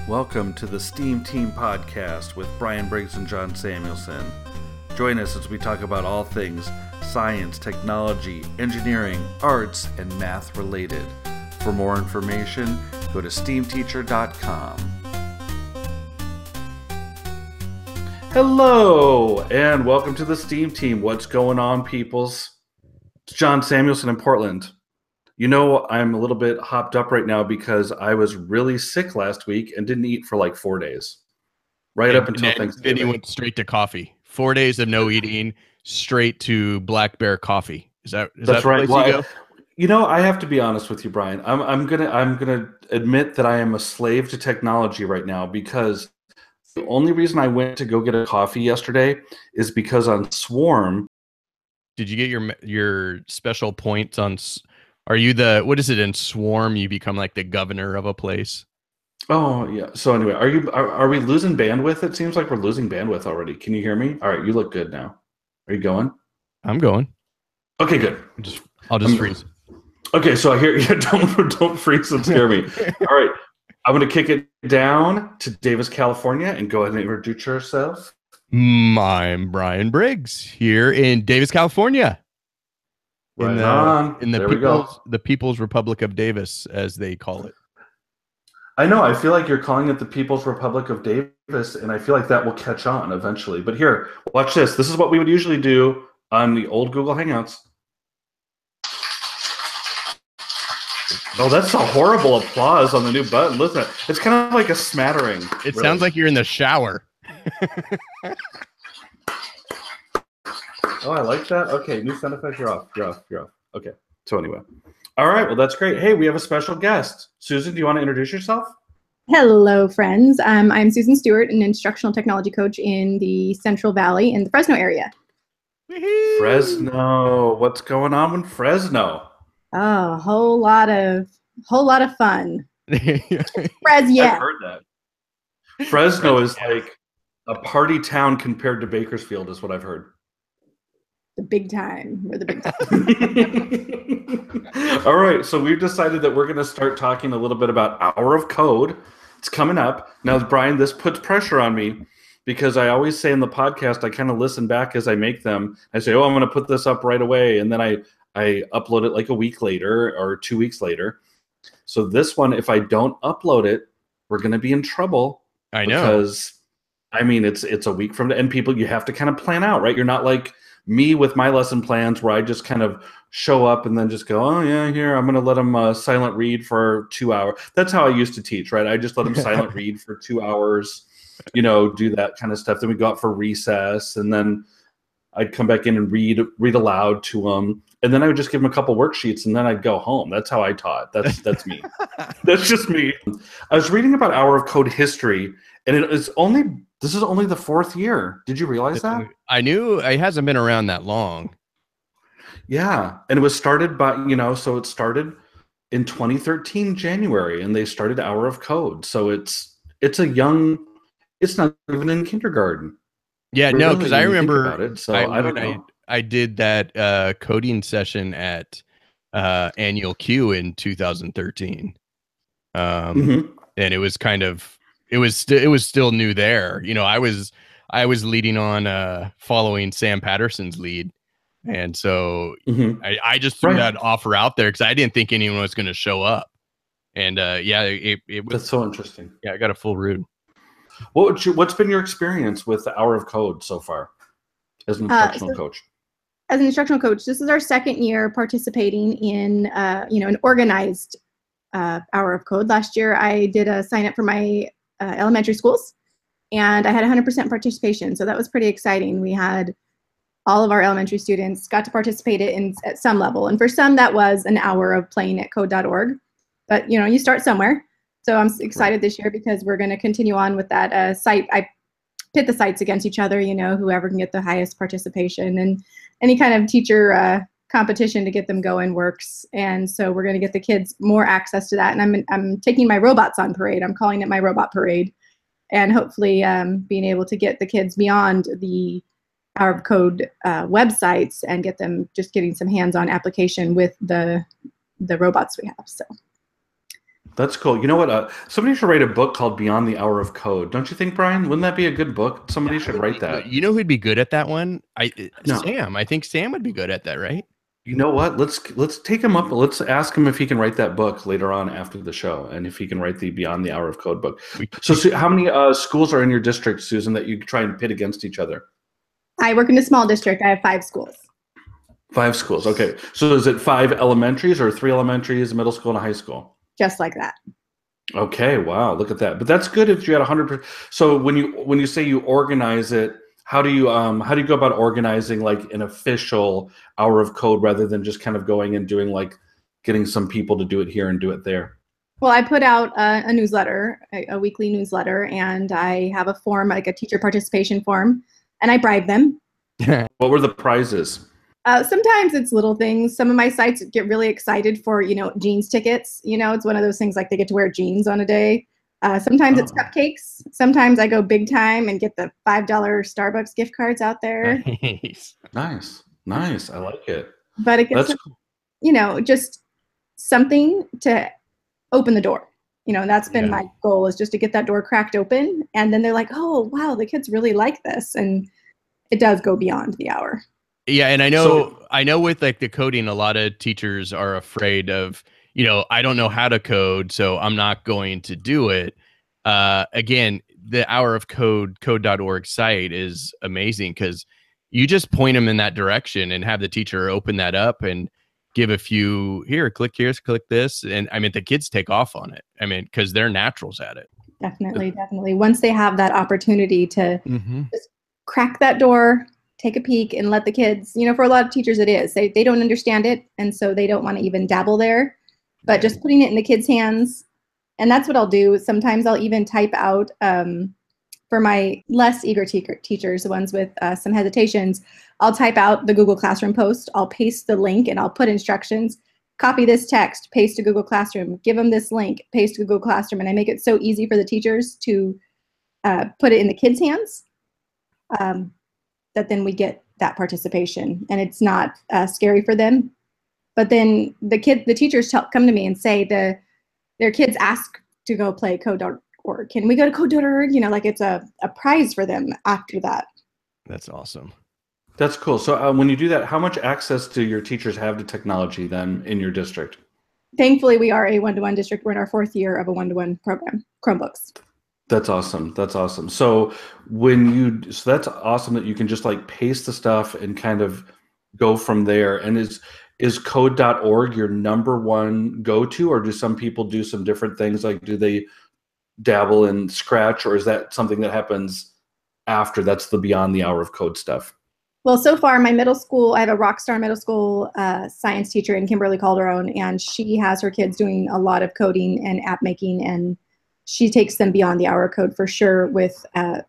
Welcome to the STEAM Team Podcast with Brian Briggs and John Samuelson. Join us as we talk about all things science, technology, engineering, arts, and math related. For more information, go to steamteacher.com. Hello, and welcome to the STEAM Team. What's going on, peoples? It's John Samuelson in Portland. You know, I'm a little bit hopped up right now because I was really sick last week and didn't eat for like 4 days. Right up until Thanksgiving. Then you went straight to coffee. 4 days of no eating, straight to Black Bear Coffee. That's that right. Well, I have to be honest with you, Brian. I'm gonna admit that I am a slave to technology right now because the only reason I went to go get a coffee yesterday is because on Swarm. Did you get your special points on? Are you what is it in Swarm? You become like the governor of a place. Oh yeah. So anyway, are we losing bandwidth? It seems like we're losing bandwidth already. Can you hear me? All right, you look good now. Are you going? I'm going. Okay, good. I'll just freeze. Okay, so I hear you. Don't freeze and scare me. All right, I'm going to kick it down to Davis, California, and go ahead and introduce yourself. I'm Brian Briggs here in Davis, California. In the People's Republic of Davis, as they call it. I know. I feel like you're calling it the People's Republic of Davis, and I feel like that will catch on eventually. But here, watch this. This is what we would usually do on the old Google Hangouts. Oh, that's a horrible applause on the new button. Listen, it's kind of like a smattering. It sounds like you're in the shower. Oh, I like that. Okay, new sound effect. You're off. Okay. So anyway. All right. Well, that's great. Hey, we have a special guest. Susan, do you want to introduce yourself? Hello, friends. I'm Susan Stewart, an instructional technology coach in the Central Valley in the Fresno area. Fresno. What's going on in Fresno? Oh, a whole lot of fun. I've heard that. Fresno is like a party town compared to Bakersfield, is what I've heard. The big time. We're the big time. All right. So we've decided that we're going to start talking a little bit about Hour of Code. It's coming up. Now, Brian, this puts pressure on me because I always say in the podcast, I kind of listen back as I make them. I say, I'm going to put this up right away. And then I upload it like a week later or 2 weeks later. So this one, if I don't upload it, we're going to be in trouble. I know. Because, I mean, it's a week from the end. People, you have to kind of plan out, right? You're not like me with my lesson plans where I just kind of show up and then just go, oh yeah, here, I'm going to let them silent read for 2 hours. That's how I used to teach, right? I just let them silent read for 2 hours, do that kind of stuff. Then we go out for recess and then I'd come back in and read aloud to them. And then I would just give them a couple worksheets and then I'd go home. That's how I taught. That's me. That's just me. I was reading about Hour of Code history and this is only the 4th year. Did you realize that? I knew it hasn't been around that long. Yeah. And it was started by, so it started in 2013, January, and they started Hour of Code. So it's not even in kindergarten. Yeah, no, because I remember it, so I don't know. I did that coding session at Annual Q in 2013. And it was kind of it was still new there. I was leading on following Sam Patterson's lead. And so I just threw that offer out there because I didn't think anyone was going to show up. And it was. That's so interesting. Yeah, I got a full room. What's been your experience with the Hour of Code so far as an instructional coach? As an instructional coach, this is our 2nd year participating in an organized Hour of Code. Last year, I did a sign up for my elementary schools, and I had 100% participation. So that was pretty exciting. We had all of our elementary students got to participate at some level. And for some, that was an hour of playing at code.org. But, you start somewhere. So I'm excited this year because we're going to continue on with that site. I pit the sites against each other, whoever can get the highest participation. And any kind of teacher competition to get them going works. And so we're going to get the kids more access to that. And I'm taking my robots on parade. I'm calling it my robot parade. And hopefully being able to get the kids beyond the Hour of Code websites and get them just getting some hands-on application with the robots we have. So That's cool. You know what? Somebody should write a book called Beyond the Hour of Code. Don't you think, Brian? Wouldn't that be a good book? Somebody should write that. You know who'd be good at that one? No. Sam. I think Sam would be good at that, right? You know what? Let's take him up. Let's ask him if he can write that book later on after the show, and if he can write the Beyond the Hour of Code book. So how many schools are in your district, Susan, that you try and pit against each other? I work in a small district. I have 5 schools. 5 schools. Okay. So is it 5 elementaries or 3 elementaries, a middle school, and a high school? Just like that. Okay. Wow. Look at that. But that's good if you had 100%. So when you say you organize it, how do you go about organizing like an official hour of code rather than just kind of going and doing like getting some people to do it here and do it there? Well, I put out a newsletter, a weekly newsletter, and I have a form, like a teacher participation form, and I bribe them. What were the prizes? Sometimes it's little things. Some of my sites get really excited for, jeans tickets. It's one of those things like they get to wear jeans on a day. Sometimes it's cupcakes. Sometimes I go big time and get the $5 Starbucks gift cards out there. Nice. I like it. But it gets, cool. Just something to open the door. That's been my goal, is just to get that door cracked open. And then they're like, oh, wow, the kids really like this. And it does go beyond the hour. Yeah, and I know with like the coding, a lot of teachers are afraid of, I don't know how to code, so I'm not going to do it. Again, the Hour of Code, code.org site is amazing because you just point them in that direction and have the teacher open that up and give a few, click here, click this. And I mean, the kids take off on it. I mean, because they're naturals at it. Definitely. Once they have that opportunity to just crack that door, take a peek, and let the kids, for a lot of teachers it is. They don't understand it, and so they don't want to even dabble there. But just putting it in the kids' hands, and that's what I'll do. Sometimes I'll even type out, for my less eager teachers, the ones with some hesitations, I'll type out the Google Classroom post. I'll paste the link, and I'll put instructions. Copy this text, paste to Google Classroom. Give them this link, paste to Google Classroom. And I make it so easy for the teachers to put it in the kids' hands. That then we get that participation, and it's not scary for them. But then the teachers come to me and say their kids ask to go play code.org. Can we go to code.org? Like it's a prize for them after that. That's awesome. That's cool. So when you do that, how much access do your teachers have to technology then in your district? Thankfully, we are a one-to-one district. We're in our 4th year of a one-to-one program, Chromebooks. That's awesome. So that's awesome that you can just like paste the stuff and kind of go from there. And is code.org your number one go-to, or do some people do some different things? Like, do they dabble in Scratch, or is that something that happens after? That's the Beyond the Hour of Code stuff. Well, so far, my middle school, I have a rock star middle school science teacher in Kimberly Calderon, and she has her kids doing a lot of coding and app making, and she takes them beyond the hour of code for sure with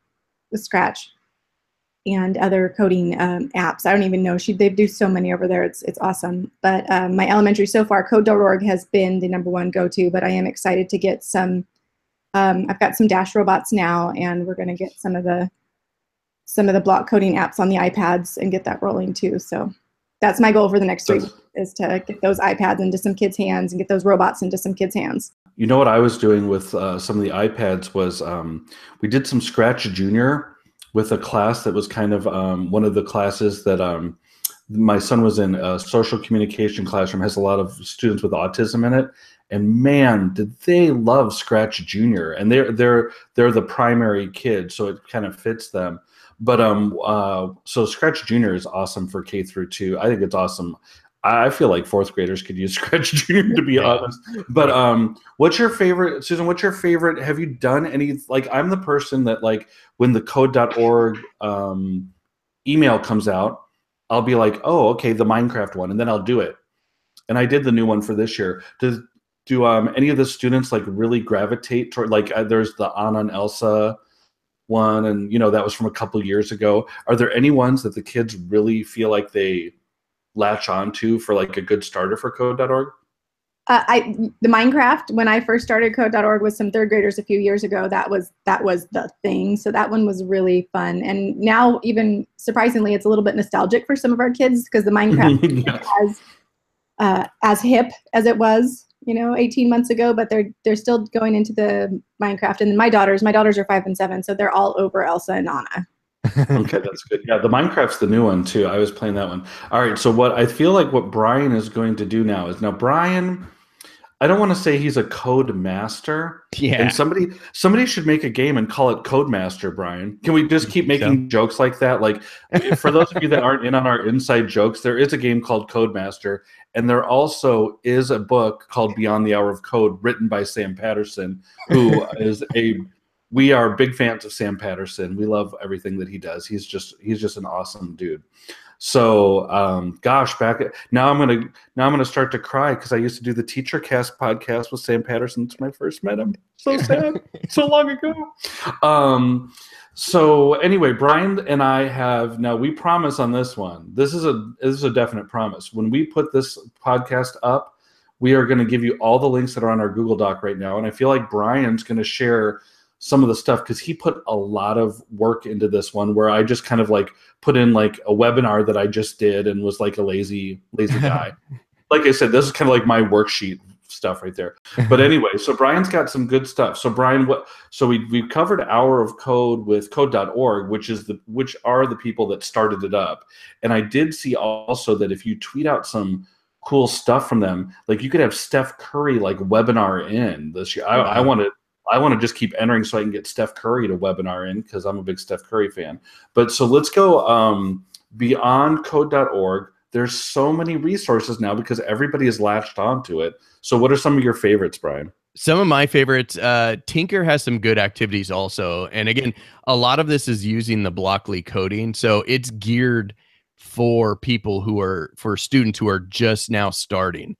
Scratch and other coding apps. I don't even know. They do so many over there. It's awesome. But my elementary so far, code.org has been the number one go-to, but I am excited to get some, I've got some Dash robots now, and we're going to get some of the block coding apps on the iPads and get that rolling too. So that's my goal for the next 3 weeks, is to get those iPads into some kids' hands and get those robots into some kids' hands. You know what I was doing with some of the iPads was we did some Scratch Junior with a class that was kind of one of the classes that my son was in. A social communication classroom, has a lot of students with autism in it, and man, did they love Scratch Junior! And they're the primary kids, so it kind of fits them. But so Scratch Junior is awesome for K through 2. I think it's awesome. I feel like 4th graders could use Scratch Junior, to be honest. But what's your favorite, Susan? What's your favorite? Have you done any? Like, I'm the person that, like, when the code.org email comes out, I'll be like, oh, okay, the Minecraft one, and then I'll do it. And I did the new one for this year. Do any of the students like really gravitate toward, like, there's the Anna and Elsa one, and that was from a couple years ago. Are there any ones that the kids really feel like they latch on to for like a good starter for code.org? The Minecraft, when I first started code.org with some 3rd graders a few years ago, that was the thing. So that one was really fun. And now, even surprisingly, it's a little bit nostalgic for some of our kids, because the Minecraft as hip as it was, 18 months ago, but they're still going into the Minecraft. And my daughters are 5 and 7, so they're all over Elsa and Anna. Okay, that's good. Yeah, the Minecraft's the new one too. I was playing that one. All right, so what I feel like what Brian is going to do now is Brian, I don't want to say he's a code master. Yeah. And somebody should make a game and call it Codemaster, Brian. Can we just keep making jokes like that? Like, for those of you that aren't in on our inside jokes, there is a game called Codemaster, and there also is a book called Beyond the Hour of Code written by Sam Patterson, who is we are big fans of Sam Patterson. We love everything that he does. He's just an awesome dude. So, gosh, now I'm gonna start to cry because I used to do the Teacher Cast podcast with Sam Patterson when I first met him. So sad, so long ago. So anyway, Brian and I we promise on this one. This is a definite promise. When we put this podcast up, we are going to give you all the links that are on our Google Doc right now, and I feel like Brian's going to share some of the stuff because he put a lot of work into this one, where I just kind of like put in like a webinar that I just did and was like a lazy guy. Like I said, this is kind of like my worksheet stuff right there. But anyway, so Brian's got some good stuff. So Brian, we covered Hour of Code with code.org, which are the people that started it up. And I did see also that if you tweet out some cool stuff from them, like you could have Steph Curry like webinar in this year. I want to just keep entering so I can get Steph Curry to webinar in because I'm a big Steph Curry fan. But so let's go beyond code.org. There's so many resources now because everybody has latched onto it. So what are some of your favorites, Brian? Some of my favorites, Tinker has some good activities also. And again, a lot of this is using the Blockly coding. So it's geared for students who are just now starting.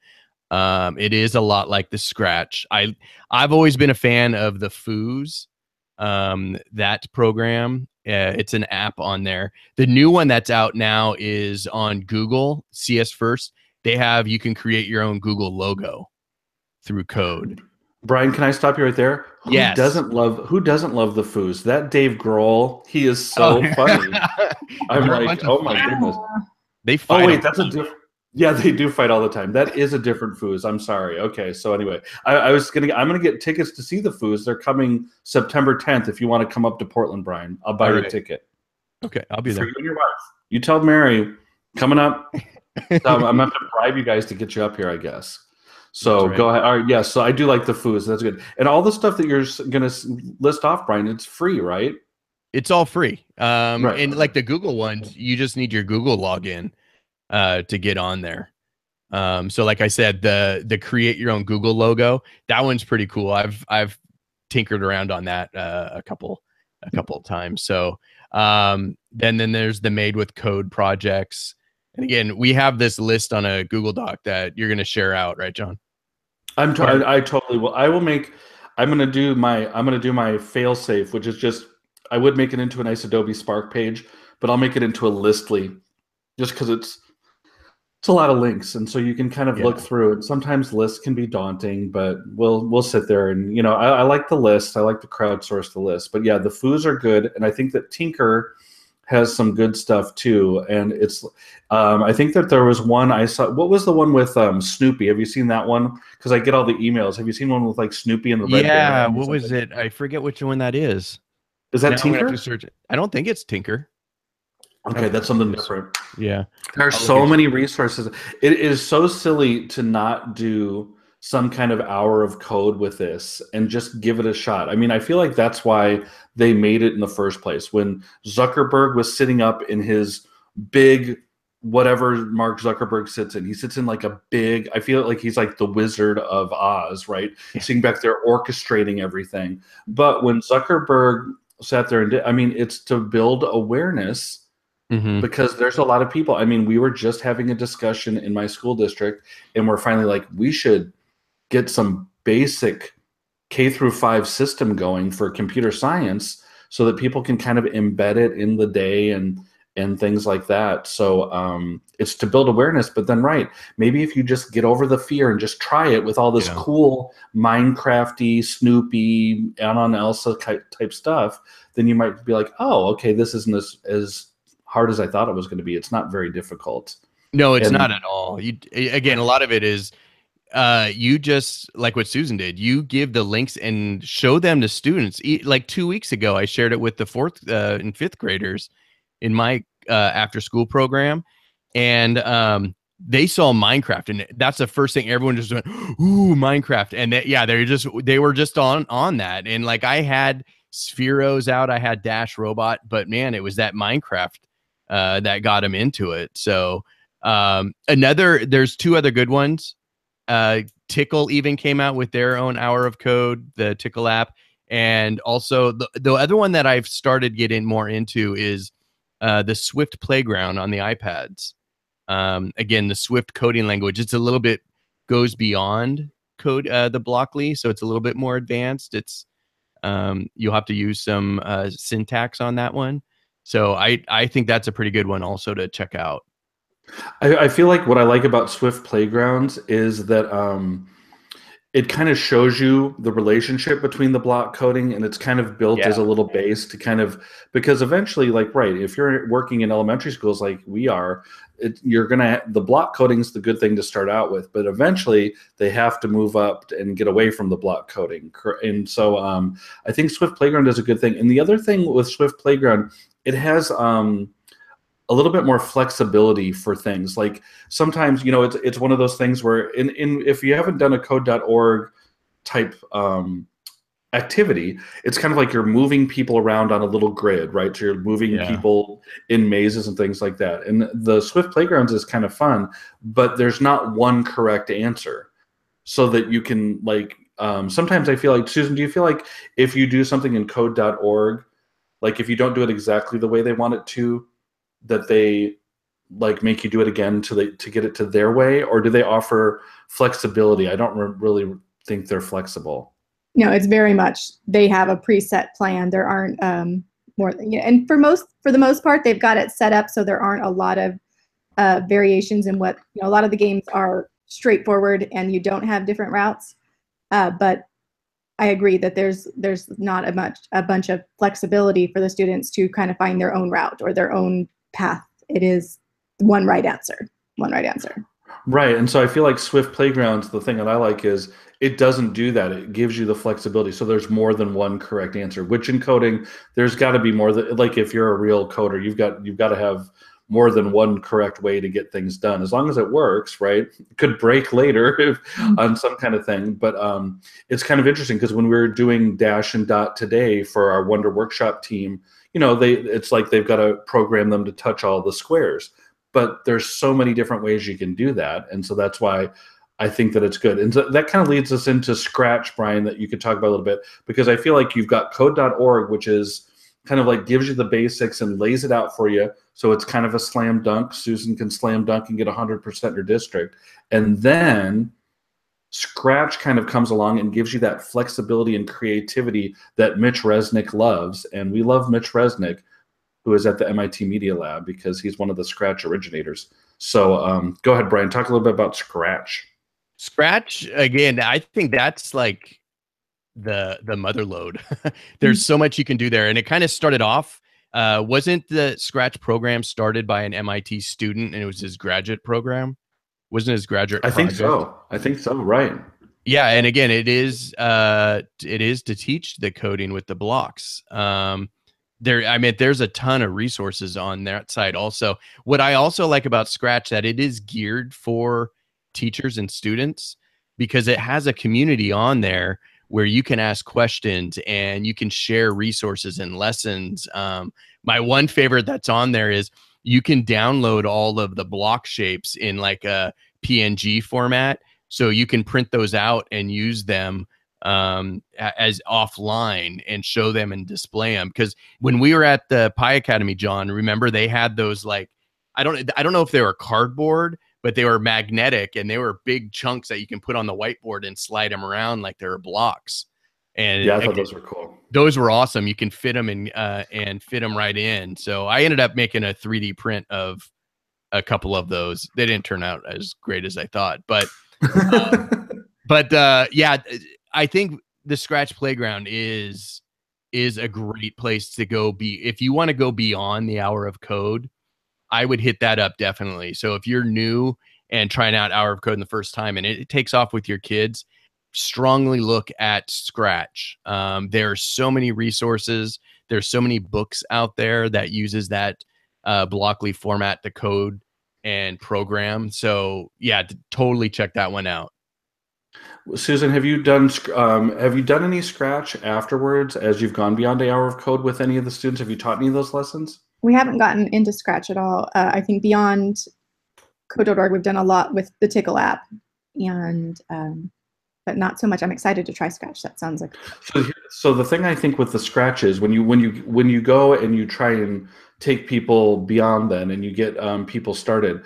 It is a lot like the Scratch. I've always been a fan of the Foos, that program. It's an app on there. The new one that's out now is on Google, CS First. You can create your own Google logo through code. Brian, can I stop you right there? Yes. Who doesn't love the Foos? That Dave Grohl, he is so funny. I'm like, oh my goodness. They fight. Oh wait, that's a different. Yeah, they do fight all the time. That is a different Foos. I'm sorry. Okay, so anyway, I'm gonna get tickets to see the Foos. They're coming September 10th. If you want to come up to Portland, Brian, I'll buy you a ticket. Okay, I'll be there. For you and your wife. You tell Mary coming up. I'm gonna have to bribe you guys to get you up here, I guess. So right. Go ahead. All right, yeah. So I do like the Foos. That's good. And all the stuff that you're gonna list off, Brian, it's free, right? It's all free. Right. And like the Google ones, you just need your Google login to get on there. So like I said, the create your own Google logo, that one's pretty cool. I've tinkered around on that a couple of times. So then there's the Made with Code projects. And again, we have this list on a Google Doc that you're going to share out, right, John? I totally will. I'm going to do my fail safe, which is just, I would make it into a nice Adobe Spark page, but I'll make it into a Listly just because it's a lot of links. And so you can kind of look through it. Sometimes lists can be daunting, but we'll sit there and, I like the list. I like to crowdsource the list, but yeah, the Foos are good. And I think that Tinker has some good stuff too. And it's, I think that there was one I saw. What was the one with Snoopy? Have you seen that one? Because I get all the emails. Have you seen one with like Snoopy and the red? Yeah. What was it? I forget which one that is. Is that Tinker? I don't think it's Tinker. Okay, that's something different. Yeah. There are so many resources. It is so silly to not do some kind of hour of code with this and just give it a shot. I mean, I feel like that's why they made it in the first place. When Zuckerberg was sitting up in his big, whatever Mark Zuckerberg sits in, he sits in like a big, I feel like he's like the Wizard of Oz, right? Yeah. Sitting back there orchestrating everything. But when Zuckerberg sat there and did, I mean, it's to build awareness. Mm-hmm. Because there's a lot of people. I mean, we were just having a discussion in my school district, and we're finally like, we should get some basic K-5 system going for computer science so that people can kind of embed it in the day and things like that. So it's to build awareness, but then maybe if you just get over the fear and just try it with all this cool Minecrafty, Snoopy, Anna and Elsa type stuff, then you might be like, oh, okay, this isn't as hard as I thought it was going to be. It's not very difficult. No, it's not at all. Again, a lot of it is you just like what Susan did. You give the links and show them to students. Like 2 weeks ago, I shared it with the 4th and 5th graders in my after school program, and they saw Minecraft, and that's the first thing everyone just went, "Ooh, Minecraft!" And they were just on that. And like I had Spheros out, I had Dash Robot, but man, it was that Minecraft that got them into it. So there's 2 other good ones. Tickle even came out with their own hour of code, the Tickle app. And also the other one that I've started getting more into is the Swift Playground on the iPads. Again, the Swift coding language, it's a little bit goes beyond code, the Blockly. So it's a little bit more advanced. It's you'll have to use some syntax on that one. So I think that's a pretty good one also to check out. I feel like what I like about Swift Playgrounds is that it kind of shows you the relationship between the block coding, and it's kind of built as a little base to kind of, because eventually, like, right, if you're working in elementary schools like we are, you're going to, the block coding is the good thing to start out with, but eventually they have to move up and get away from the block coding. And so I think Swift Playground is a good thing. And the other thing with Swift Playground, it has a little bit more flexibility for things. Like sometimes, you know, it's one of those things where if you haven't done a code.org type activity, it's kind of like you're moving people around on a little grid, right? So you're moving people in mazes and things like that. And the Swift Playgrounds is kind of fun, but there's not one correct answer. So that you can like, sometimes I feel like, Susan, do you feel like if you do something in code.org, like if you don't do it exactly the way they want it to, that they like make you do it again to get it to their way, or do they offer flexibility? I don't really think they're flexible. No, it's very much, they have a preset plan. There aren't more, and for the most part, they've got it set up so there aren't a lot of variations in what, you know, a lot of the games are straightforward and you don't have different routes. But I agree that there's not a bunch of flexibility for the students to kind of find their own route or their own path. It is one right answer. Right. And so I feel like Swift Playgrounds, the thing that I like is it doesn't do that. It gives you the flexibility. So there's more than one correct answer, which in coding, there's got to be more than, like if you're a real coder, you've got to have more than one correct way to get things done, as long as it works, right? It could break later on some kind of thing. But it's kind of interesting because when we were doing Dash and Dot today for our Wonder Workshop team, you know, it's like they've got to program them to touch all the squares. But there's so many different ways you can do that. And so that's why I think that it's good. And so that kind of leads us into Scratch, Brian, that you could talk about a little bit, because I feel like you've got code.org, which is kind of like gives you the basics and lays it out for you. So it's kind of a slam dunk. Susan can slam dunk and get 100% in her district. And then Scratch kind of comes along and gives you that flexibility and creativity that Mitch Resnick loves. And we love Mitch Resnick, who is at the MIT Media Lab, because he's one of the Scratch originators. So go ahead, Brian, talk a little bit about Scratch. Scratch, again, I think that's like the mother lode. There's so much you can do there. And it kind of started off, wasn't the Scratch program started by an MIT student, and it was his graduate program? Wasn't his graduate project? I think so, right. Yeah, and again, it is to teach the coding with the blocks. There's a ton of resources on that side also. What I also like about Scratch, that it is geared for teachers and students, because it has a community on there where you can ask questions and you can share resources and lessons. My one favorite that's on there is you can download all of the block shapes in like a PNG format. So you can print those out and use them as offline and show them and display them. Because when we were at the Pi Academy, John, remember they had those, like, I don't know if they were cardboard, but they were magnetic, and they were big chunks that you can put on the whiteboard and slide them around like they were blocks. And yeah, I thought those were cool. Those were awesome. You can fit them in and fit them right in. So I ended up making a 3D print of a couple of those. They didn't turn out as great as I thought, but yeah, I think the Scratch Playground is a great place to go if you want to go beyond the hour of code. I would hit that up definitely. So if you're new and trying out Hour of Code in the first time, and it takes off with your kids, strongly look at Scratch. There are so many resources. There's so many books out there that uses that Blockly format to code and program. So yeah, totally check that one out. Susan, have you done any Scratch afterwards as you've gone beyond an Hour of Code with any of the students? Have you taught any of those lessons? We haven't gotten into Scratch at all. I think beyond Code.org, we've done a lot with the Tickle app, and but not so much. I'm excited to try Scratch. That sounds like. So the thing I think with the Scratch is when you go and you try and take people beyond then and you get people started,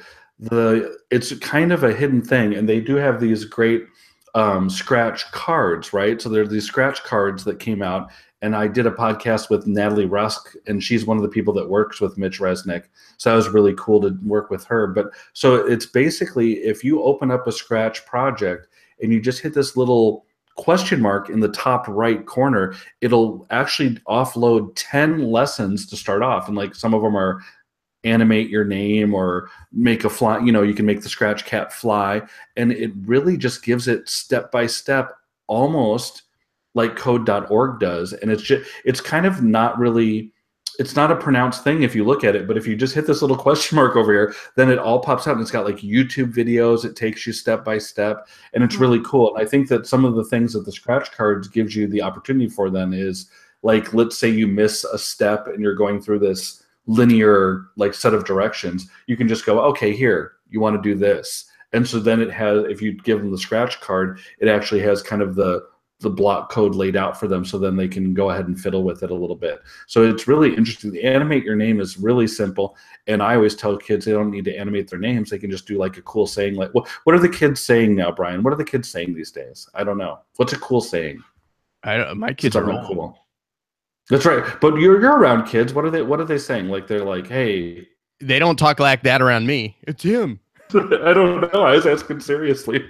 it's kind of a hidden thing, and they do have these great Scratch cards, right? So there are these Scratch cards that came out, and I did a podcast with Natalie Rusk, and she's one of the people that works with Mitch Resnick. So that was really cool to work with her. But so it's basically, if you open up a Scratch project and you just hit this little question mark in the top right corner, it'll actually offload 10 lessons to start off. And like some of them are animate your name or make a fly, you can make the Scratch cat fly. And it really just gives it step by step, almost like Code.org does. And it's kind of not really, it's not a pronounced thing if you look at it, but if you just hit this little question mark over here, then it all pops out and it's got like YouTube videos. It takes you step by step, and it's really cool. And I think that some of the things that the Scratch cards gives you the opportunity for then is like, let's say you miss a step and you're going through this linear like set of directions, you can just go, okay, here, you want to do this. And so then it has, if you give them the Scratch card, it actually has kind of the block code laid out for them, so then they can go ahead and fiddle with it a little bit. So it's really interesting. The animate your name is really simple, and I always tell kids they don't need to animate their names. They can just do like a cool saying. Like, what are the kids saying now, Brian? What are the kids saying these days? I don't know. What's a cool saying? My kids are all cool. That's right. But you're around kids. What are they saying? Like, they're like, hey. They don't talk like that around me. It's him. I don't know. I was asking seriously.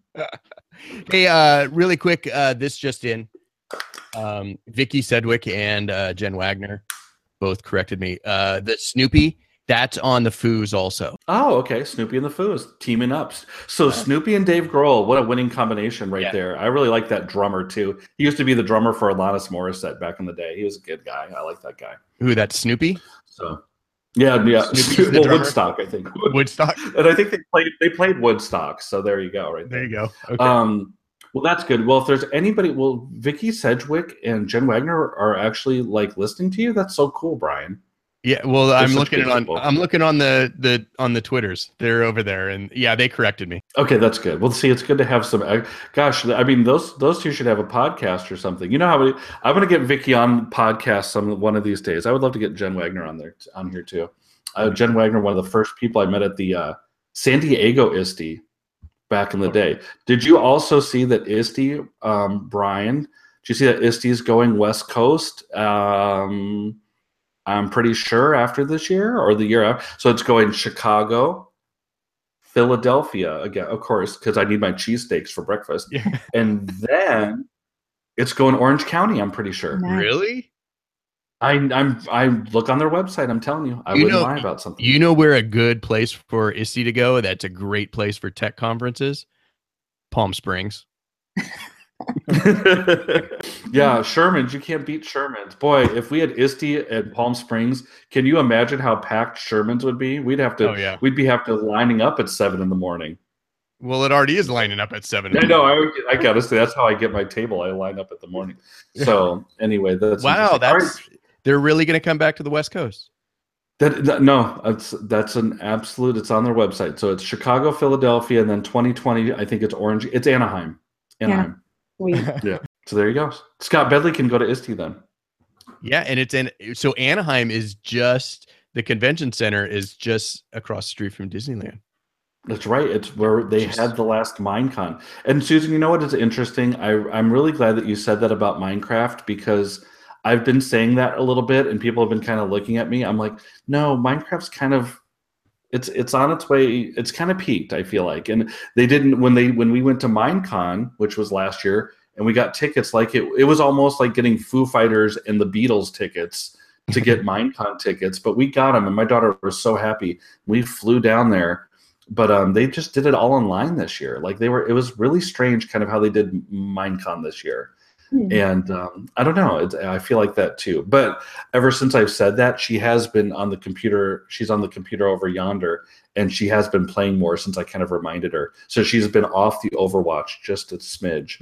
Hey, really quick, this just in. Vicky Sedgwick and Jen Wagner both corrected me. The Snoopy, that's on the Foos also. Oh, okay. Snoopy and the Foos teaming up. So Snoopy and Dave Grohl, what a winning combination right there. I really like that drummer too. He used to be the drummer for Alanis Morissette back in the day. He was a good guy. I like that guy. Who, that's Snoopy? So yeah. Well, Woodstock, I think. Woodstock. And I think they played Woodstock. So there you go, right there. There you go. Okay. Well, that's good. Well, if there's anybody, Vicky Sedgwick and Jen Wagner are actually like listening to you. That's so cool, Brian. Yeah, well, I'm looking on the Twitters. They're over there, and yeah, they corrected me. Okay, that's good. Well, see, it's good to have some. Gosh, I mean, those two should have a podcast or something. You know how I'm going to get Vicky on podcast one of these days. I would love to get Jen Wagner on here too. Jen Wagner, one of the first people I met at the San Diego ISTE back in the day. Did you also see that ISTE, Brian? Did you see that ISTE is going West Coast? I'm pretty sure after this year or the year after. So it's going Chicago, Philadelphia again, of course, because I need my cheesesteaks for breakfast. Yeah. And then it's going Orange County, I'm pretty sure. Nice. Really? I look on their website. I'm telling you, I wouldn't lie about something. You know where a good place for ISTE to go? That's a great place for tech conferences. Palm Springs. Yeah, Sherman's. You can't beat Sherman's. Boy, if we had ISTE at Palm Springs, can you imagine how packed Sherman's would be? We'd have to. We'd have to lining up at 7 a.m. Well, it already is lining up at 7. I know. I gotta say that's how I get my table. I line up at the morning. So anyway, that's wow. They're really going to come back to the West Coast. No, that's an absolute. It's on their website. So it's Chicago, Philadelphia, and then 2020. I think it's Orange. It's Anaheim. Anaheim. Yeah. So there you go. Scott Bedley can go to ISTE then. Yeah, and so Anaheim is just the convention center is just across the street from Disneyland. That's right. It's where they had the last Minecon. And Susan, you know what is interesting? I'm really glad that you said that about Minecraft, because I've been saying that a little bit and people have been kind of looking at me. I'm like, no, Minecraft's kind of it's on its way. It's kind of peaked, I feel like. And they didn't when we went to Minecon, which was last year, and we got tickets, like it was almost like getting Foo Fighters and the Beatles tickets to get Minecon tickets, but we got them, and my daughter was so happy. We flew down there but they just did it all online this year. Like it was really strange kind of how they did Minecon this year. And I don't know. I feel like that too. But ever since I've said that, she has been on the computer. She's on the computer over yonder, and she has been playing more since I kind of reminded her. So she's been off the Overwatch just a smidge.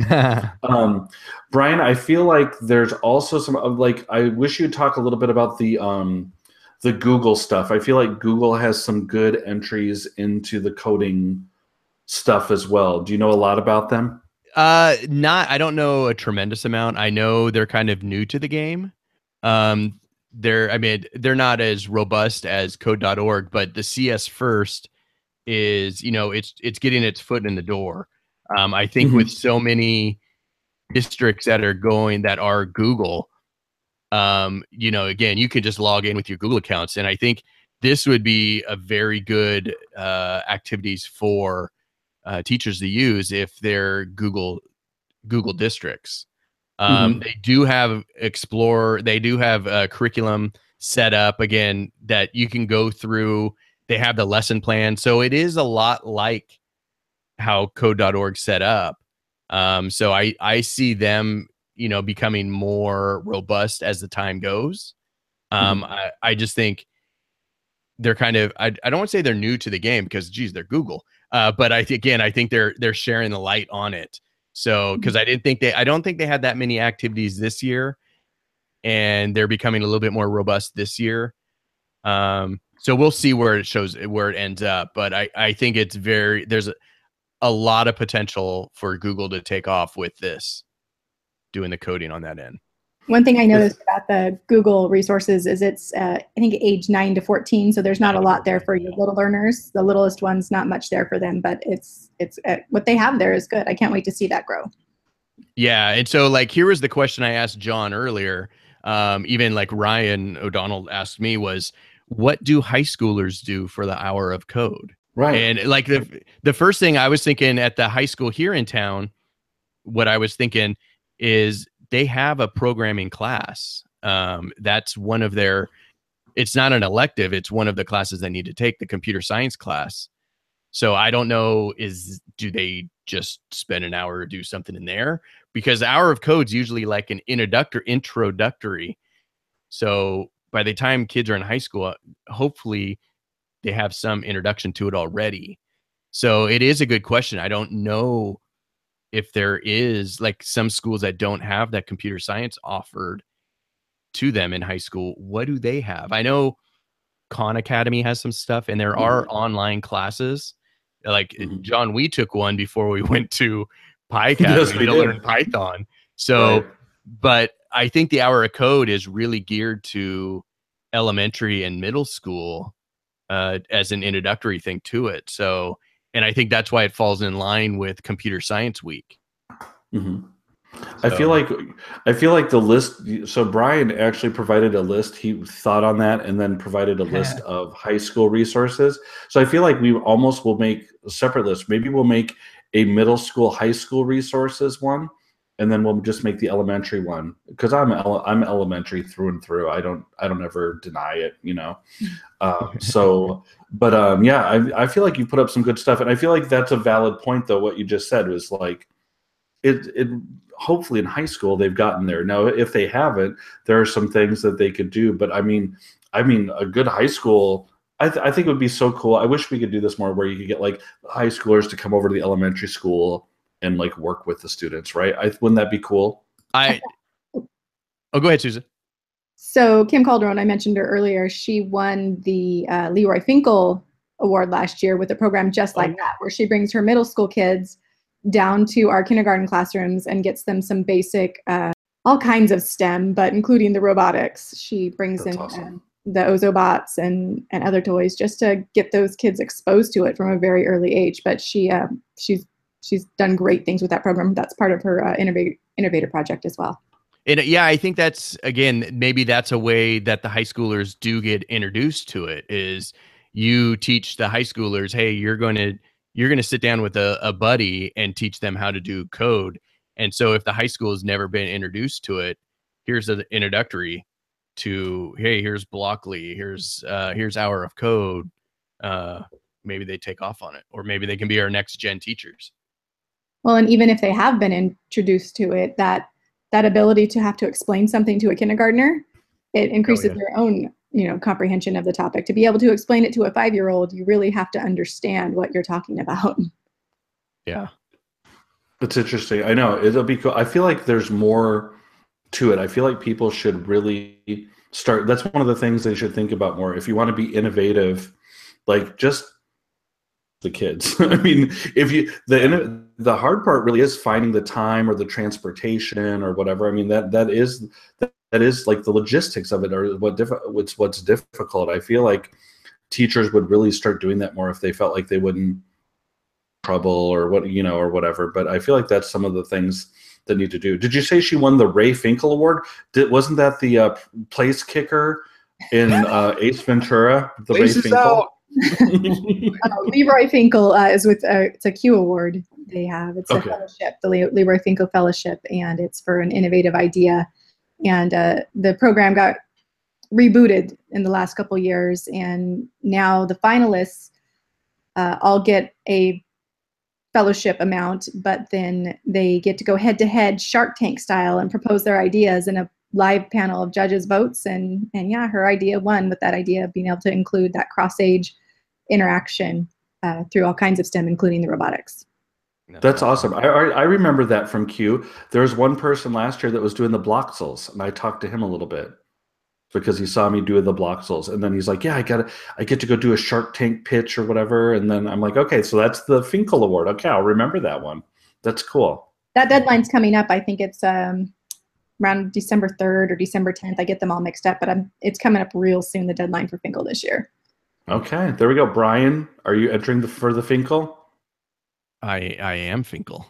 Brian, I feel like there's also some like I wish you'd talk a little bit about the Google stuff. I feel like Google has some good entries into the coding stuff as well. Do you know a lot about them? I don't know a tremendous amount. I know they're kind of new to the game. They're not as robust as code.org, but the CS first is, it's getting its foot in the door. I think with so many districts that are Google, again, you can just log in with your Google accounts. And I think this would be a very good activities for teachers to use if they're Google districts. They do have Explore. They do have a curriculum set up again that you can go through. They have the lesson plan. So it is a lot like how code.org set up. So I see them, becoming more robust as the time goes. I just think they're kind of, I don't want to say they're new to the game because geez, they're Google. But I think they're sharing the light on it. So, because I don't think they had that many activities this year, and they're becoming a little bit more robust this year. So we'll see where it ends up. But I think there's a lot of potential for Google to take off with this, doing the coding on that end. One thing I noticed about the Google resources is it's, I think, age 9 to 14. So there's not a lot there for your little learners. The littlest ones, not much there for them, but it's what they have there is good. I can't wait to see that grow. Yeah. And so like, here was the question I asked John earlier. Even like Ryan O'Donnell asked me was, what do high schoolers do for the hour of code? Right. And like the first thing I was thinking at the high school here in town, what I was thinking is, they have a programming class. That's one of it's not an elective. It's one of the classes they need to take, the computer science class. So I don't know, do they just spend an hour or do something in there? Because the hour of code's usually like an introductory. So by the time kids are in high school, hopefully they have some introduction to it already. So it is a good question. I don't know if there is like some schools that don't have that computer science offered to them in high school. What do they have? I know Khan Academy has some stuff, and there are online classes. Like John, we took one before we went to Pi Academy to learn Python. So, but I think the hour of code is really geared to elementary and middle school as an introductory thing to it. So, and I think that's why it falls in line with Computer Science Week. So. I feel like the list. So Brian actually provided a list. He thought on that and then provided a list of high school resources. So I feel like we almost will make a separate list. Maybe we'll make a middle school, high school resources one, and then we'll just make the elementary one, because I'm elementary through and through. I don't ever deny it, I feel like you put up some good stuff, and I feel like that's a valid point, though. What you just said was like, it hopefully in high school they've gotten there. Now, if they haven't, there are some things that they could do. But I mean, a good high school. I think it would be so cool. I wish we could do this more, where you could get like high schoolers to come over to the elementary school and like work with the students, right? Wouldn't that be cool? Go ahead, Susan. So Kim Calderon, I mentioned her earlier. She won the Leroy Finkel Award last year with a program just like that, where she brings her middle school kids down to our kindergarten classrooms and gets them some basic, all kinds of STEM, but including the robotics. She brings in awesome. The Ozobots and other toys just to get those kids exposed to it from a very early age. But she's done great things with that program. That's part of her innovator project as well. And yeah, I think that's, again, maybe that's a way that the high schoolers do get introduced to it, is you teach the high schoolers, hey, you're going to sit down with a buddy and teach them how to do code. And so if the high school has never been introduced to it, here's an introductory to, hey, here's Blockly, here's Hour of Code. maybe they take off on it, or maybe they can be our next gen teachers. Well, and even if they have been introduced to it, that ability to have to explain something to a kindergartner, it increases their own, comprehension of the topic. To be able to explain it to a 5-year-old, you really have to understand what you're talking about. Yeah. It's interesting. I know it'll be cool. I feel like there's more to it. I feel like people should really start. That's one of the things they should think about more. If you want to be innovative, like just the kids. I mean, if you the hard part really is finding the time or the transportation or whatever. I mean, that is like the logistics of it, or what's difficult. I feel like teachers would really start doing that more if they felt like they wouldn't trouble or or whatever. But I feel like that's some of the things that need to do. Did you say she won the Ray Finkel Award? Wasn't that the place kicker in Ace Ventura? The Ray Finkel. Leroy Finkel is with it's a Q award they have. It's a fellowship, the Leroy Finkel Fellowship, and it's for an innovative idea. And the program got rebooted in the last couple years, and now the finalists all get a fellowship amount, but then they get to go head-to-head Shark Tank style and propose their ideas in a live panel of judges' votes. And yeah, her idea won, with that idea of being able to include that cross-age interaction through all kinds of STEM, including the robotics. That's awesome. I remember that from Q. There was one person last year that was doing the Bloxels, and I talked to him a little bit because he saw me do the Bloxels, and then he's like, "Yeah, I get to go do a Shark Tank pitch or whatever." And then I'm like, "Okay, so that's the Finkel Award. Okay, I'll remember that one. That's cool." That deadline's coming up. I think it's around December 3rd or December 10th. I get them all mixed up, but it's coming up real soon. The deadline for Finkel this year. Okay, there we go. Brian, are you entering for the Finkel? I am Finkel.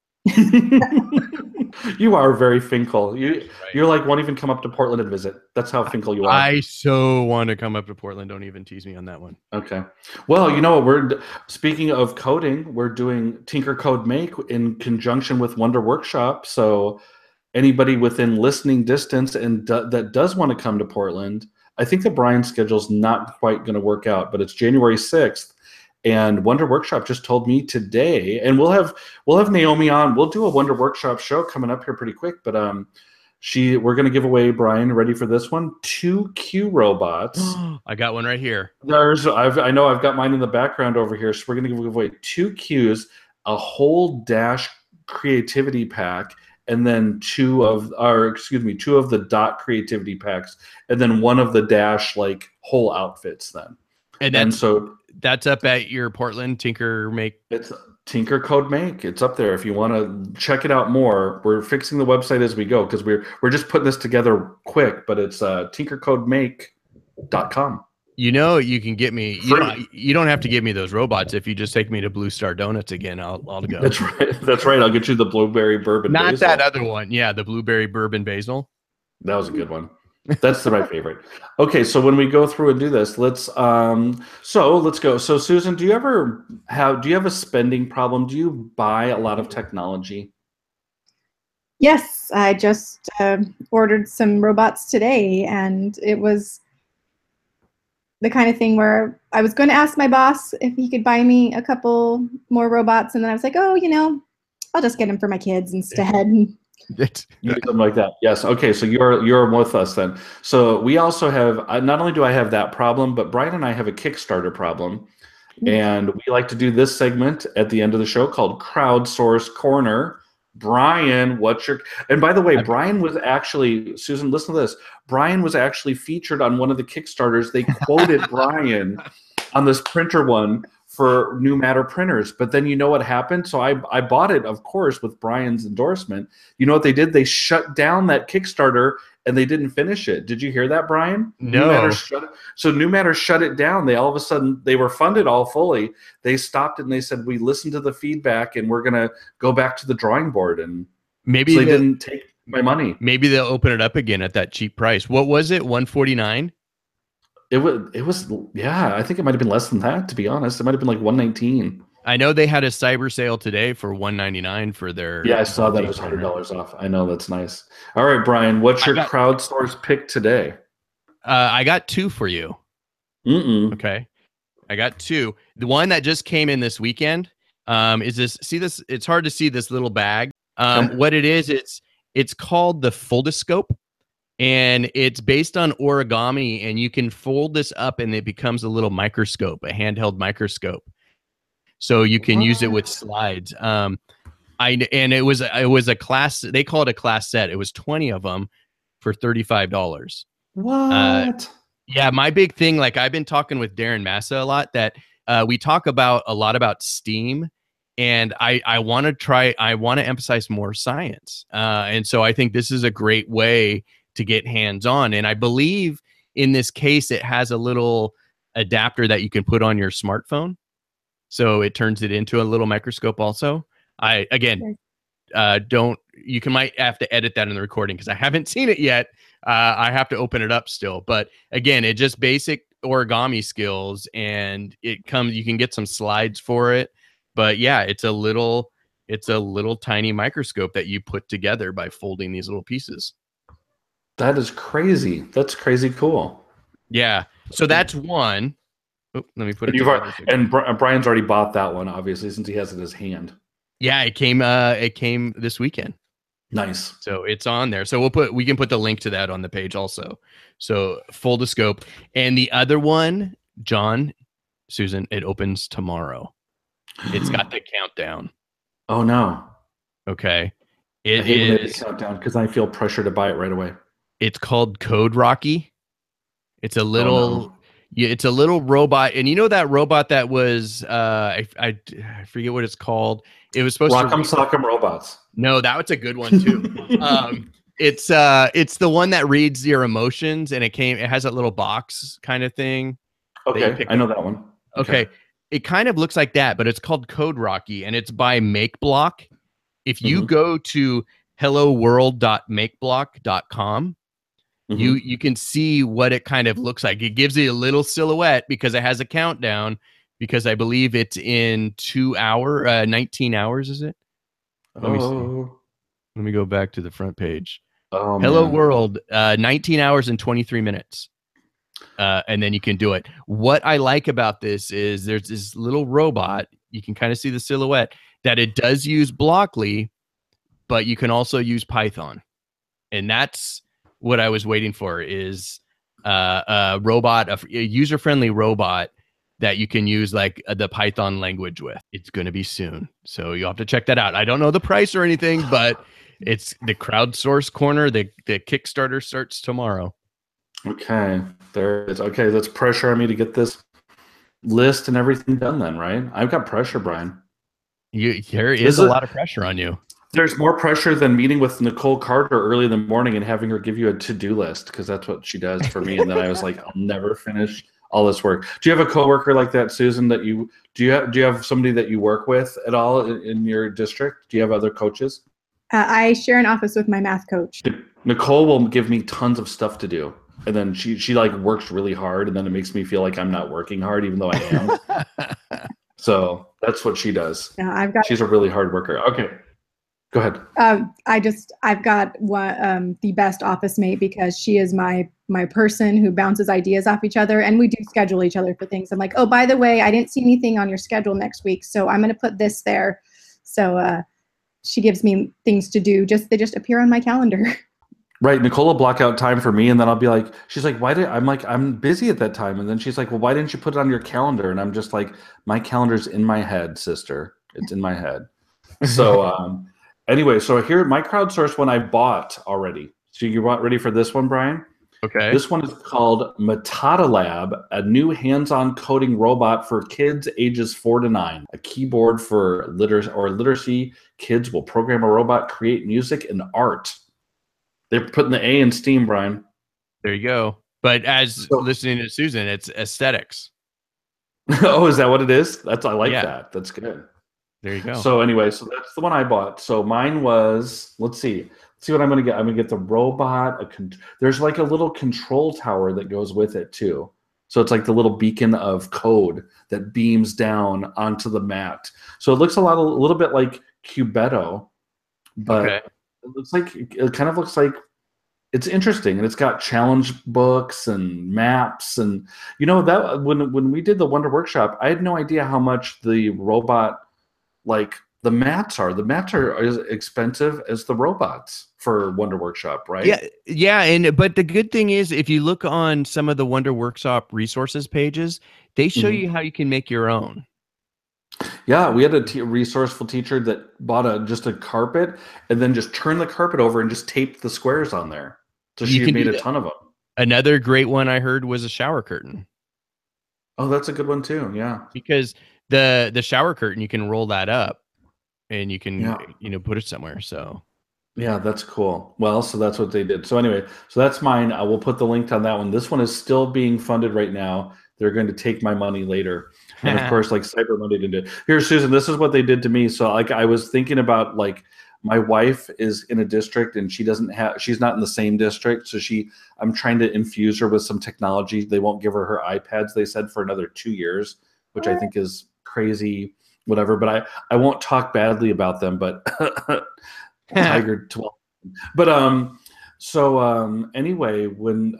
You are very Finkel. You're like, won't even come up to Portland and visit. That's how Finkel you are. I so want to come up to Portland. Don't even tease me on that one. Okay. Well, you know what? Speaking of coding, we're doing Tinker Code Make in conjunction with Wonder Workshop. So anybody within listening distance and that does want to come to Portland, I think that Brian's schedule's not quite going to work out, but it's January 6th. And Wonder Workshop just told me today, and we'll have Naomi on. We'll do a Wonder Workshop show coming up here pretty quick. But we're going to give away, Brian, ready for this one? 2 Q robots. I got one right here. I know I've got mine in the background over here. So we're going to give away 2 Qs, a whole Dash creativity pack, and then 2 of the Dot creativity packs, and then 1 of the Dash like whole outfits. Then and so. That's up at your Portland Tinker Make. It's Tinker Code Make. It's up there if you want to check it out more. We're fixing the website as we go because we're just putting this together quick, but it's tinkercodemake.com. You can get me. You don't have to give me those robots. If you just take me to Blue Star Donuts again, I'll go. That's right. That's right. I'll get you the blueberry bourbon. Not basil. That other one. Yeah, the blueberry bourbon basil. That was a good one. That's my favorite. Okay, so when we go through and do this, let's go. So Susan, do you have a spending problem? Do you buy a lot of technology? Yes, I just ordered some robots today, and it was the kind of thing where I was going to ask my boss if he could buy me a couple more robots, and then I was like, I'll just get them for my kids instead. Something like that. Yes. Okay. So you're with us then. So we also have. Not only do I have that problem, but Brian and I have a Kickstarter problem, and we like to do this segment at the end of the show called Crowdsource Corner. Brian, and by the way, Brian was actually, Susan, listen to this. Brian was actually featured on one of the Kickstarters. They quoted Brian on this printer one for New Matter printers. But then you know what happened? So I bought it, of course, with Brian's endorsement. You know what they did? They shut down that Kickstarter and they didn't finish it. Did you hear that, Brian? No. New Matter shut it down. They all of a sudden, they were funded all fully. They stopped it and they said, we listened to the feedback and we're going to go back to the drawing board. And maybe they didn't take my money. Maybe they'll open it up again at that cheap price. What was it? $149? It was, yeah, I think it might have been less than that, to be honest. It might have been like $119. I know they had a cyber sale today for $199 for their. Yeah, I saw that it was $100 off. I know, that's nice. All right, Brian, what's your crowdsource pick today? I got 2 for you. Mm-mm. Okay. I got two. The one that just came in this weekend is this. See this? It's hard to see this little bag. Okay. What it is, it's called the Foldoscope, and it's based on origami. And you can fold this up, and it becomes a little microscope, a handheld microscope. So you can use it with slides. And it was a class. They call it a class set. It was 20 of them for $35. What? Yeah, my big thing, like I've been talking with Darren Massa a lot, that we talk about a lot about STEAM, and I want to emphasize more science. And so I think this is a great way to get hands-on. And I believe in this case, it has a little adapter that you can put on your smartphone. So it turns it into a little microscope also. You might have to edit that in the recording because I haven't seen it yet. I have to open it up still. But again, it just basic origami skills, and you can get some slides for it. But yeah, it's a little tiny microscope that you put together by folding these little pieces. That is crazy. That's crazy cool. Yeah. So that's one. Oh, let me put it. And Brian's already bought that one, obviously, since he has it in his hand. Yeah, it came this weekend. Nice. So it's on there. So we can put the link to that on the page also. So Foldoscope. And the other one, John, Susan, it opens tomorrow. It's got the countdown. Oh no. Okay. I hate the countdown because I feel pressure to buy it right away. It's called Code Rocky. It's a little it's a little robot, and you know that robot that was I forget what it's called. It was supposed Rock'em Sock'em Robots. No, that was a good one too. It's the one that reads your emotions, and it has that little box kind of thing. Okay, I know that one. Okay. It kind of looks like that, but it's called Code Rocky, and it's by MakeBlock. If you go to helloworld.makeblock.com, you can see what it kind of looks like. It gives you a little silhouette because it has a countdown, because I believe it's in 19 hours, is it? Let me see. Let me go back to the front page. Oh, Hello World, 19 hours and 23 minutes. And then you can do it. What I like about this is there's this little robot. You can kind of see the silhouette that it does use Blockly, but you can also use Python. And that's what I was waiting for, is a user-friendly robot that you can use like the Python language with. It's going to be soon. So you'll have to check that out. I don't know the price or anything, but it's the crowdsource corner. The Kickstarter starts tomorrow. Okay, there it is. Okay, that's pressure on me to get this list and everything done then, right? I've got pressure, Brian. There is a lot of pressure on you. There's more pressure than meeting with Nicole Carter early in the morning and having her give you a to-do list, because that's what she does for me. And then I was like, I'll never finish all this work. Do you have a coworker like that, Susan, that do you have somebody that you work with at all in your district? Do you have other coaches? I share an office with my math coach. Nicole will give me tons of stuff to do. And then she like works really hard, and then it makes me feel like I'm not working hard, even though I am. So that's what she does. Yeah, she's a really hard worker. Okay, go ahead. I've got the best office mate, because she is my person who bounces ideas off each other, and we do schedule each other for things. I'm like, oh, by the way, I didn't see anything on your schedule next week, so I'm going to put this there. So she gives me things to do. They just appear on my calendar. Right. Nicole will block out time for me, and then I'll be like, she's like, I'm busy at that time. And then she's like, well, why didn't you put it on your calendar? And I'm just like, my calendar's in my head, sister. It's in my head. So anyway, so here, my crowdsource one I bought already. So you ready for this one, Brian? Okay. This one is called Matata Lab, a new hands-on coding robot for kids ages 4 to 9. A keyboard for literacy. Kids will program a robot, create music and art. They're putting the A in STEAM, Brian. There you go. But listening to Susan, it's aesthetics. Oh, is that what it is? I like that. That's good. There you go. So anyway, so that's the one I bought. So mine was, let's see what I'm going to get. I'm going to get the robot. There's like a little control tower that goes with it too. So it's like the little beacon of code that beams down onto the mat. So it looks a little bit like Cubeto, but it kind of looks like it's interesting, and it's got challenge books and maps, and that when we did the Wonder Workshop, I had no idea how much the robot, like the mats are. The mats are as expensive as the robots for Wonder Workshop, right? Yeah, but the good thing is, if you look on some of the Wonder Workshop resources pages, they show you how you can make your own. Yeah, we had a resourceful teacher that bought just a carpet and then just turned the carpet over and just taped the squares on there. So she made a ton of them. Another great one I heard was a shower curtain. Oh, that's a good one too. Yeah, because the shower curtain, you can roll that up and you can put it somewhere. So yeah, that's cool. Well, so that's what they did. So anyway, so that's mine. I will put the link on that one. This one is still being funded right now. They're going to take my money later. And of course, like Cyber Monday did. Here, Susan, this is what they did to me. So like I was thinking about, like, my wife is in a district and she's not in the same district. So I'm trying to infuse her with some technology. They won't give her iPads, they said, for another 2 years, which I think is crazy, whatever. But I won't talk badly about them, but Tiger 12. But anyway, when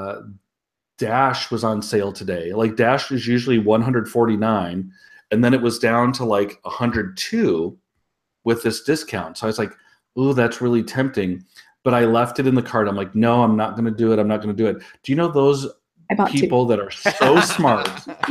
Dash was on sale today, like Dash is usually $149, and then it was down to like $102 with this discount. So I was like, ooh, that's really tempting. But I left it in the cart. I'm like, no, I'm not going to do it. I'm not going to do it. Do you know those people that are so smart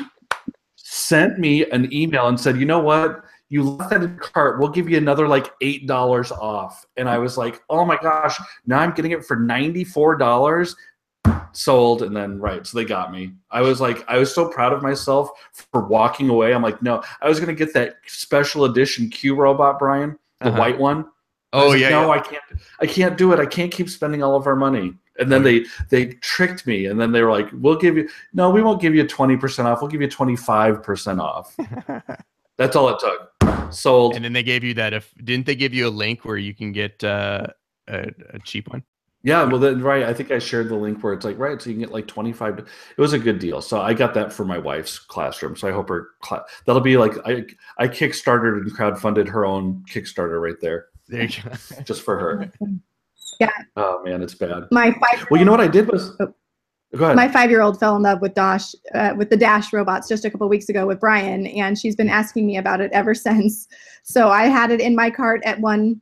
sent me an email and said, you know what? You left that in the cart. We'll give you another like $8 off. And I was like, oh my gosh, now I'm getting it for $94. Sold. And then, so they got me. I was so proud of myself for walking away. I'm like, no, I was going to get that special edition Q robot, Brian, the white one. Oh yeah. No, I can't do it. I can't keep spending all of our money. And then they tricked me. And then they were like, we won't give you 20% off. We'll give you 25% off. That's all it took. Sold. And then they gave you that. Didn't they give you a link where you can get a cheap one? Yeah, well, then, I think I shared the link where it's like, so you can get like 25. It was a good deal. So I got that for my wife's classroom. So I hope that'll be like, I Kickstarted and crowdfunded her own Kickstarter right there. There you go. Just for her. Yeah. Oh man, it's bad. Well, you know what I did was, go ahead. My 5-year-old fell in love with the Dash robots just a couple weeks ago with Brian, and she's been asking me about it ever since. So I had it in my cart at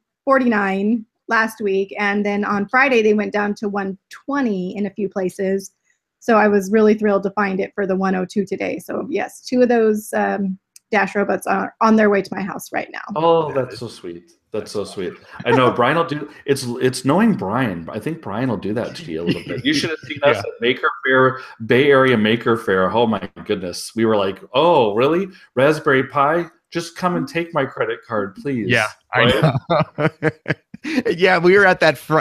$149 last week, and then on Friday they went down to $120 in a few places. So I was really thrilled to find it for the $102 today. So yes, 2 of those Dash robots are on their way to my house right now. Oh, that's so sweet. That's so sweet. I know Brian will do it's knowing Brian. I think Brian will do that to you a little bit. You should have seen us at Maker Faire, Bay Area Maker Faire. Oh my goodness. We were like, oh, really? Raspberry Pi? Just come and take my credit card, please. Yeah, right? I know. Yeah, we were at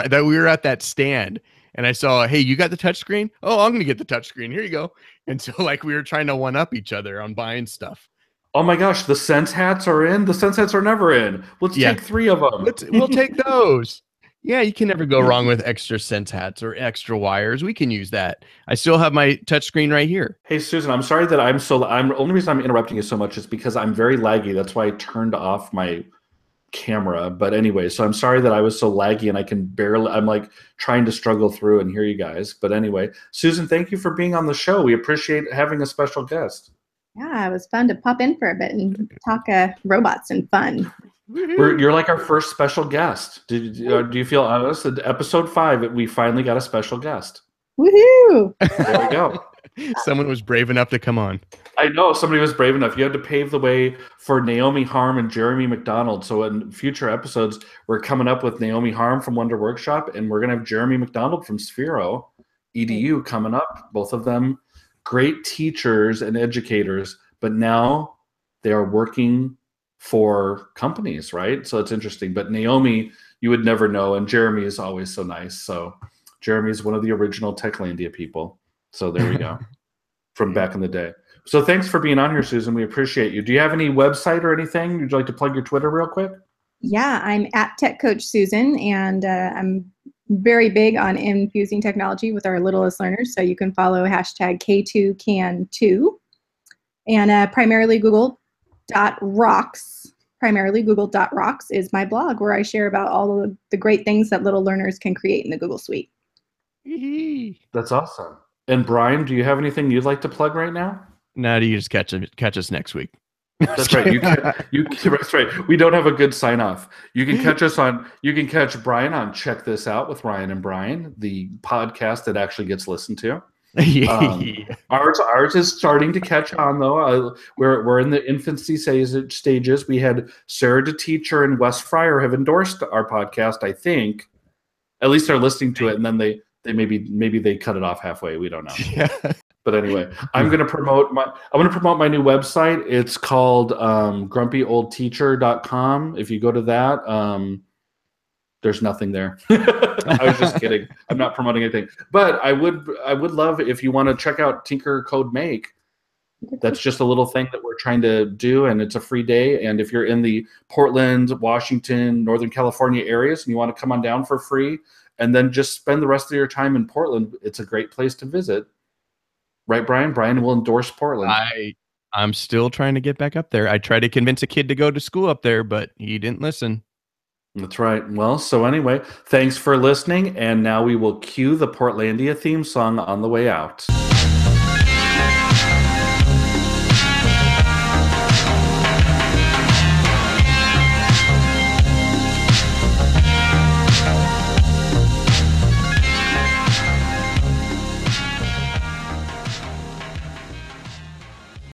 that stand, and I saw, hey, you got the touchscreen? Oh, I'm gonna get the touchscreen. Here you go. And so like we were trying to one up each other on buying stuff. Oh my gosh, the Sense hats are in. The Sense hats are never in. Let's take 3 of them. We'll take those. Yeah, you can never go wrong with extra Sense hats or extra wires. We can use that. I still have my touchscreen right here. Hey Susan, I'm sorry that the only reason I'm interrupting you so much is because I'm very laggy. That's why I turned off my camera. But anyway, so I'm sorry that I was so laggy and I'm like trying to struggle through and hear you guys. But anyway, Susan, thank you for being on the show. We appreciate having a special guest. Yeah, it was fun to pop in for a bit and talk robots and fun. You're like our first special guest. Do you feel honest? Episode 5, we finally got a special guest. Woohoo! There we go. Someone was brave enough to come on. I know somebody was brave enough. You had to pave the way for Naomi Harm and Jeremy McDonald. So in future episodes, we're coming up with Naomi Harm from Wonder Workshop, and we're going to have Jeremy McDonald from Sphero EDU coming up. Both of them great teachers and educators, but now they are working for companies, right? So it's interesting. But Naomi, you would never know, and Jeremy is always so nice. So Jeremy is one of the original Techlandia people. So there we go, from back in the day. So thanks for being on here, Susan. We appreciate you. Do you have any website or anything? Would you like to plug your Twitter real quick? Yeah, I'm at Tech Coach Susan, and I'm very big on infusing technology with our littlest learners. So you can follow hashtag K2Can2, and primarily Google.rocks. Primarily Google.rocks is my blog where I share about all of the great things that little learners can create in the Google Suite. That's awesome. And Brian, do you have anything you'd like to plug right now? No, you just catch us next week. That's right. That's right. We don't have a good sign off. You can catch Brian on Check This Out with Ryan and Brian, the podcast that actually gets listened to. Ours is starting to catch on though. We're in the infancy stages. We had Sarah DeTeacher and Wes Fryer have endorsed our podcast. I think, at least they're listening to it, and then they maybe they cut it off halfway. We don't know. Yeah. But anyway, I'm going to promote my new website. It's called grumpyoldteacher.com. If you go to that, there's nothing there. I was just kidding. I'm not promoting anything. But I would love if you want to check out Tinker Code Make. That's just a little thing that we're trying to do, and it's a free day. And if you're in the Portland, Washington, Northern California areas, and you want to come on down for free, and then just spend the rest of your time in Portland, it's a great place to visit. Right, Brian? Brian will endorse Portland. I'm still trying to get back up there. I tried to convince a kid to go to school up there, but he didn't listen. That's right. Well, so anyway, thanks for listening. And now we will cue the Portlandia theme song on the way out.